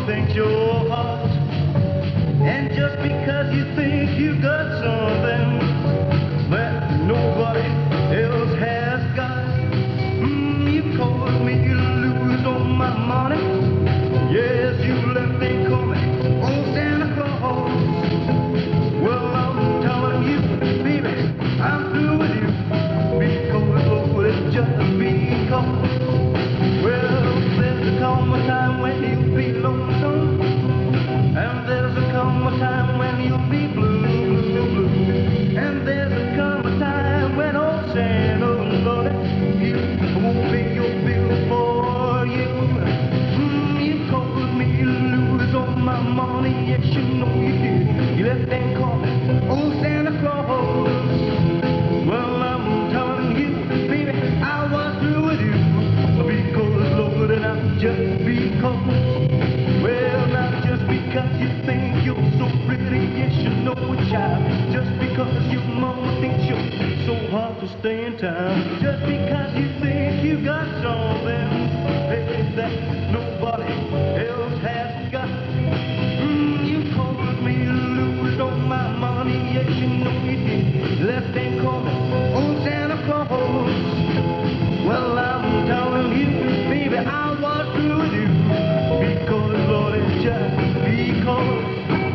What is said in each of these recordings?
mama thinks you're hot. And just because you think you got something that nobody else has got, you caused me to lose all my money. Yes, you left me coming, oh Santa Claus. Well, I'm telling you, baby, I'm through with you, because, Lord, it's just because. Well, there's a come a time when you'll be lonesome, and there's a come a time when you'll be blue, blue, blue. And there's a come a time when old Santa, Lord, he won't pay your bill for you. You caused me to lose all my money, yes, you know you did. You left and called me, old Santa Claus. Well, I'm telling you, baby, I was through with you, because, Lord, and I'm just because. Well, not just because you think you're so pretty, yes, you know it, child. Just because your mama thinks you're so hard to stay in town. Just because you think you got something, baby, that nobody else has got. You caused me to lose all my money, yes, you know you did. Left and called me, oh Santa Claus. Well, I'm telling you, baby, I was through with you, because, Lord, it's just because.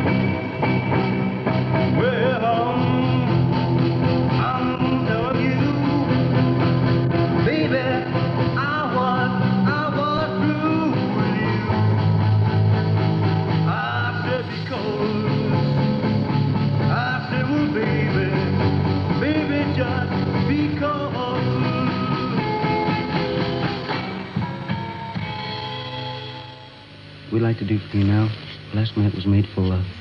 Well, I'm telling you, baby, I was through with you. I said because, I said, well, baby, just because. We'd like to do for you now. Last night was made for love.